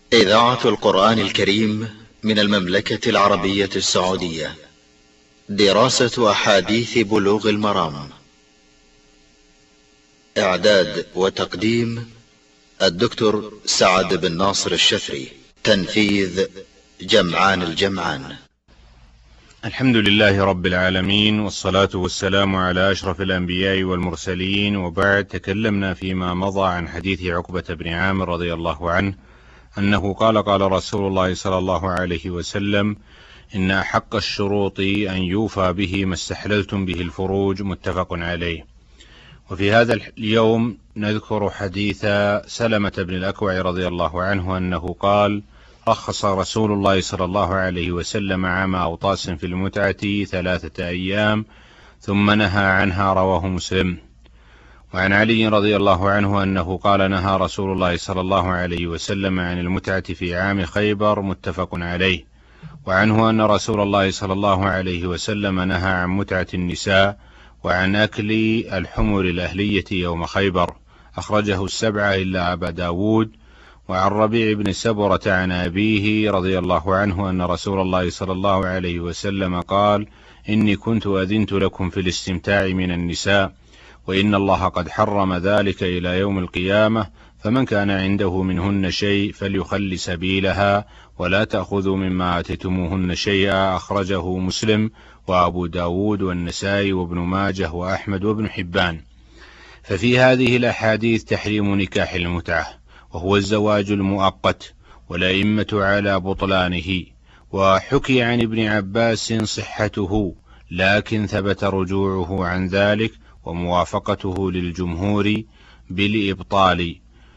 إذاعة القرآن الكريم من المملكة العربية السعودية. دراسة أحاديث بلوغ المرام. إعداد وتقديم الدكتور سعد بن ناصر الشفري. تنفيذ جمعان الجمعان. الحمد لله رب العالمين، والصلاة والسلام على أشرف الأنبياء والمرسلين، وبعد. تكلمنا فيما مضى عن حديث عقبة بن عامر رضي الله عنه أنه قال رسول الله صلى الله عليه وسلم: إن أحق الشروط أن يوفى به ما استحللتم به الفروج، متفق عليه. وفي هذا اليوم نذكر حديث سلمة بن الأكوع رضي الله عنه أنه قال: رخص رسول الله صلى الله عليه وسلم عام أوطاس في المتعة 3 أيام ثم نهى عنها، رواه مسلم. وعن علي رضي الله عنه أنه قال: نهى رسول الله صلى الله عليه وسلم عن المتعة في عام خيبر، متفق عليه. وعنه أن رسول الله صلى الله عليه وسلم نهى عن متعة النساء وعن أكل الحمر الأهلية يوم خيبر، أخرجه 7 إلا أبا داود. وعن ربيع بن سبرة عن أبيه رضي الله عنه أن رسول الله صلى الله عليه وسلم قال: إني كنت أذنت لكم في الاستمتاع من النساء، وإن الله قد حرم ذلك إلى يوم القيامة، فمن كان عنده منهن شيء فليخل سبيلها، ولا تأخذوا مما آتيتموهن شيئا، أخرجه مسلم وأبو داود والنسائي وابن ماجه وأحمد وابن حبان. ففي هذه الأحاديث تحريم نكاح المتعة، وهو الزواج المؤقت، والأئمة على بطلانه. وحكي عن ابن عباس صحته، لكن ثبت رجوعه عن ذلك وموافقته للجمهور بالإبطال.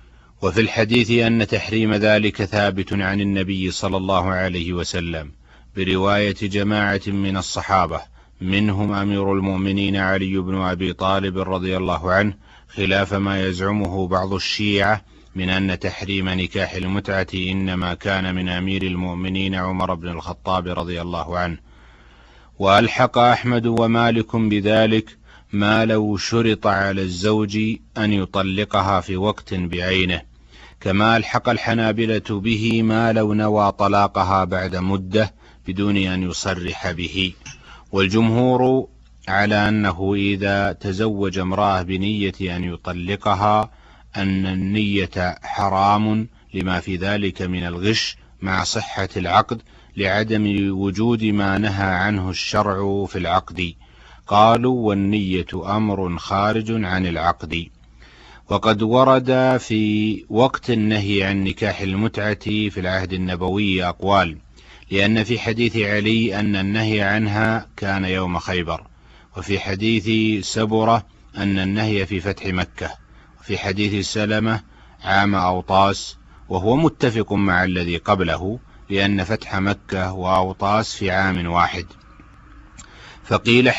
وفي الحديث أن تحريم ذلك ثابت عن النبي صلى الله عليه وسلم برواية جماعة من الصحابة، منهم أمير المؤمنين علي بن أبي طالب رضي الله عنه، خلاف ما يزعمه بعض الشيعة من أن تحريم نكاح المتعة إنما كان من أمير المؤمنين عمر بن الخطاب رضي الله عنه. وألحق أحمد ومالك بذلك ما لو شرط على الزوج أن يطلقها في وقت بعينه، كما ألحق الحنابلة به ما لو نوى طلاقها بعد مدة بدون أن يصرح به. والجمهور على أنه إذا تزوج امرأة بنية أن يطلقها أن النية حرام لما في ذلك من الغش مع صحة العقد، لعدم وجود ما نهى عنه الشرع في العقد. قالوا: والنية أمر خارج عن العقد. وقد ورد في وقت النهي عن نكاح المتعة في العهد النبوي أقوال، لأن في حديث علي أن النهي عنها كان يوم خيبر، وفي حديث سبرة أن النهي في فتح مكة، وفي حديث سلمة عام أوطاس، وهو متفق مع الذي قبله، لأن فتح مكة وأوطاس في عام واحد. فقيل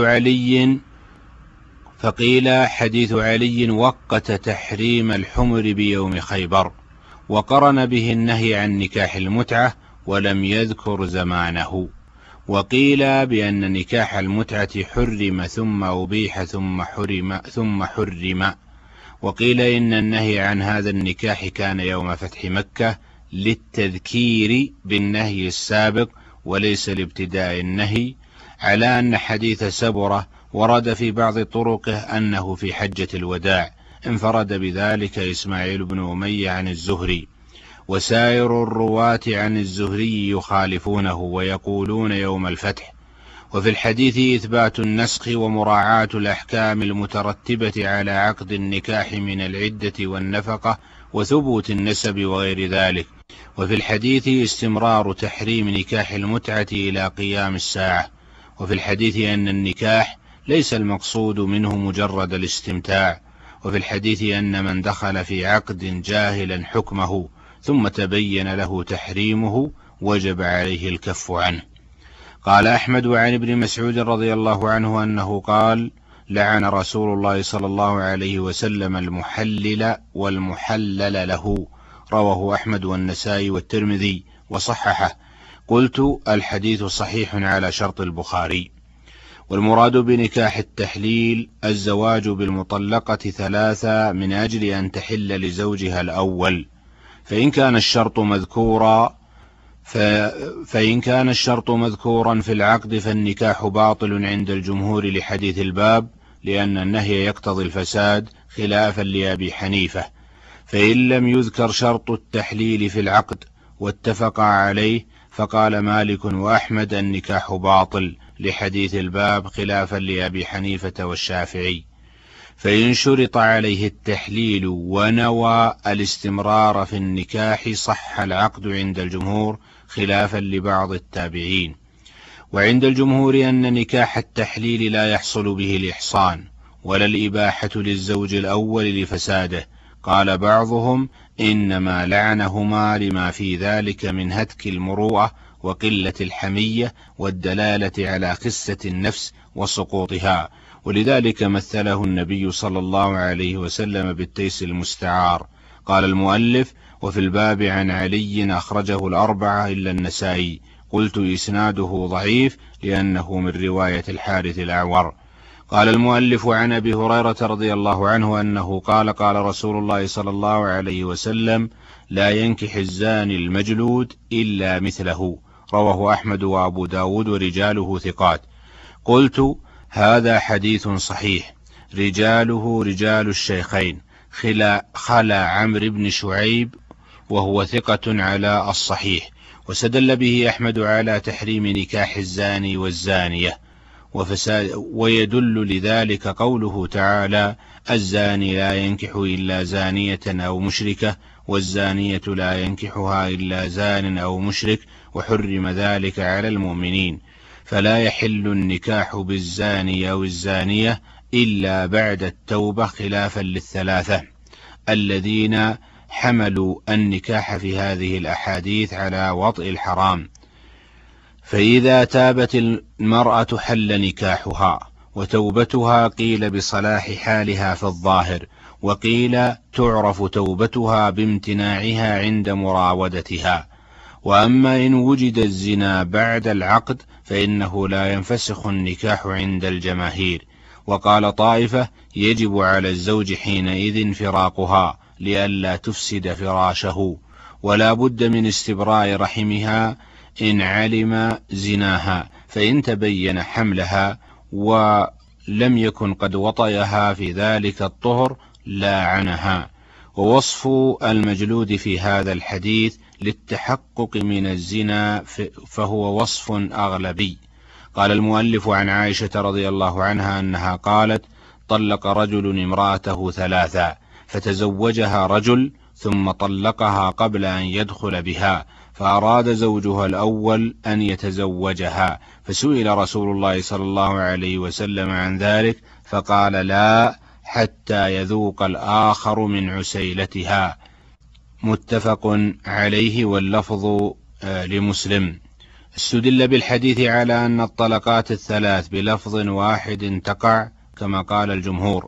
حديث علي وقت تحريم الحمر بيوم خيبر، وقرن به النهي عن نكاح المتعة ولم يذكر زمانه. وقيل بأن نكاح المتعة حرم ثم أبيح ثم حرم. وقيل إن النهي عن هذا النكاح كان يوم فتح مكة للتذكير بالنهي السابق وليس لابتداء النهي، على أن حديث سبرة ورد في بعض طرقه أنه في حجة الوداع، انفرد بذلك إسماعيل بن أمية عن الزهري، وسائر الرواة عن الزهري يخالفونه ويقولون يوم الفتح. وفي الحديث إثبات النسخ ومراعاة الأحكام المترتبة على عقد النكاح من العدة والنفقة وثبوت النسب وغير ذلك. وفي الحديث استمرار تحريم نكاح المتعة إلى قيام الساعة. وفي الحديث أن النكاح ليس المقصود منه مجرد الاستمتاع. وفي الحديث أن من دخل في عقد جاهلا حكمه ثم تبين له تحريمه وجب عليه الكف عنه. قال أحمد عن ابن مسعود رضي الله عنه أنه قال: لعن رسول الله صلى الله عليه وسلم المحلل والمحلل له، رواه أحمد والنسائي والترمذي وصححه. قلت: الحديث صحيح على شرط البخاري. والمراد بنكاح التحليل الزواج بالمطلقة 3 من أجل أن تحل لزوجها الأول، فإن كان الشرط مذكورا في العقد فالنكاح باطل عند الجمهور لحديث الباب، لأن النهي يقتضي الفساد خلافا لأبي حنيفة. فإن لم يذكر شرط التحليل في العقد واتفق عليه فقال مالك وأحمد النكاح باطل لحديث الباب خلافا لأبي حنيفة والشافعي. فإن شرط عليه التحليل ونوى الاستمرار في النكاح صح العقد عند الجمهور خلافا لبعض التابعين. وعند الجمهور أن نكاح التحليل لا يحصل به الإحصان ولا الإباحة للزوج الأول لفساده. قال بعضهم إنما لعنهما لما في ذلك من هتك المروءة وقلة الحمية والدلالة على خسة النفس وسقوطها، ولذلك مثله النبي صلى الله عليه وسلم بالتيس المستعار. قال المؤلف: وفي الباب عن علي أخرجه الأربعة إلا النسائي. قلت إسناده ضعيف لأنه من رواية الحارث الأعور. قال المؤلف: عن أبي هريرة رضي الله عنه أنه قال: قال رسول الله صلى الله عليه وسلم: لا ينكح الزاني المجلود إلا مثله. رواه أحمد وأبو داود ورجاله ثقات. قلت: هذا حديث صحيح، رجاله رجال الشيخين خلا عمرو بن شعيب وهو ثقة على الصحيح. واستدل به أحمد على تحريم نكاح الزاني والزانية ويدل لذلك قوله تعالى: الزاني لا ينكح إلا زانية أو مشركة، والزانية لا ينكحها إلا زان أو مشرك، وحرم ذلك على المؤمنين. فلا يحل النكاح بالزاني أو الزانية إلا بعد التوبة خلافا للثلاثة الذين حملوا النكاح في هذه الأحاديث على وطئ الحرام. فإذا تابت المرأة حل نكاحها، وتوبتها قيل بصلاح حالها في الظاهر، وقيل تعرف توبتها بامتناعها عند مراودتها. وأما إن وجد الزنا بعد العقد فإنه لا ينفسخ النكاح عند الجماهير. وقال طائفة: يجب على الزوج حينئذ فراقها لئلا تفسد فراشه، ولا بد من استبراء رحمها إن علم زناها، فإن تبين حملها ولم يكن قد وطئها في ذلك الطهر لاعنها. ووصف المجلود في هذا الحديث للتحقق من الزنا فهو وصف أغلبي. قال المؤلف: عن عائشة رضي الله عنها أنها قالت: طلق رجل امرأته 3 فتزوجها رجل ثم طلقها قبل أن يدخل بها، فأراد زوجها الأول أن يتزوجها، فسئل رسول الله صلى الله عليه وسلم عن ذلك فقال: لا، حتى يذوق الآخر من عسيلتها. متفق عليه، واللفظ لمسلم. استدل بالحديث على أن الطلقات 3 بلفظ واحد تقع كما قال الجمهور،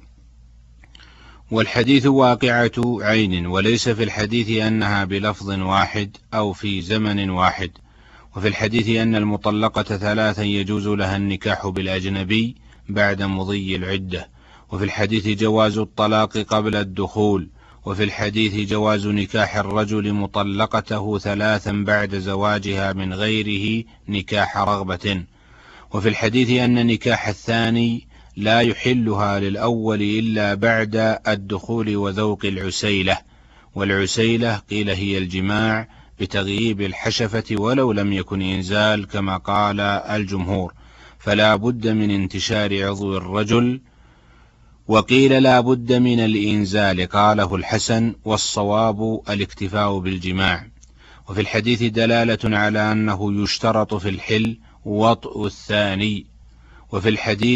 والحديث واقعة عين، وليس في الحديث أنها بلفظ واحد أو في زمن واحد. وفي الحديث أن المطلقة 3 يجوز لها النكاح بالأجنبي بعد مضي العدة. وفي الحديث جواز الطلاق قبل الدخول. وفي الحديث جواز نكاح الرجل مطلقته 3 بعد زواجها من غيره نكاح رغبة. وفي الحديث أن نكاح الثاني لا يحلها للأول إلا بعد الدخول وذوق العسيلة. والعسيلة قيل هي الجماع بتغييب الحشفة ولو لم يكن إنزال كما قال الجمهور، فلا بد من انتشار عضو الرجل. وقيل لا بد من الإنزال قاله الحسن، والصواب الاكتفاء بالجماع. وفي الحديث دلالة على أنه يشترط في الحل وطء الثاني. وفي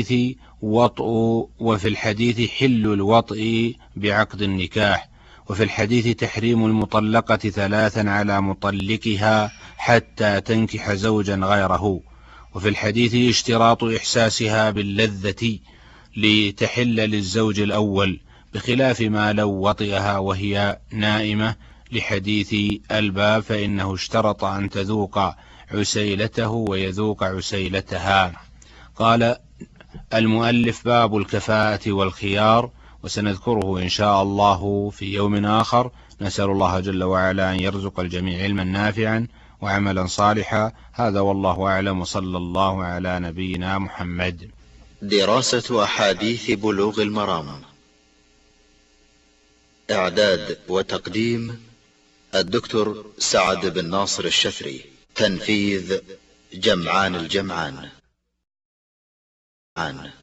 الحديث حل الوطء بعقد النكاح. وفي الحديث تحريم المطلقة 3 على مطلقها حتى تنكح زوجا غيره. وفي الحديث اشتراط إحساسها باللذة لتحل للزوج الأول، بخلاف ما لو وطئها وهي نائمة لحديث الباب فإنه اشترط أن تذوق عسيلته ويذوق عسيلتها. قال المؤلف: باب الكفاءة والخيار، وسنذكره إن شاء الله في يوم آخر. نسأل الله جل وعلا أن يرزق الجميع علما نافعا وعملا صالحا. هذا والله أعلم، وصلى الله على نبينا محمد. دراسة أحاديث بلوغ المرام. إعداد وتقديم الدكتور سعد بن ناصر الشثري. تنفيذ جمعان الجمعان.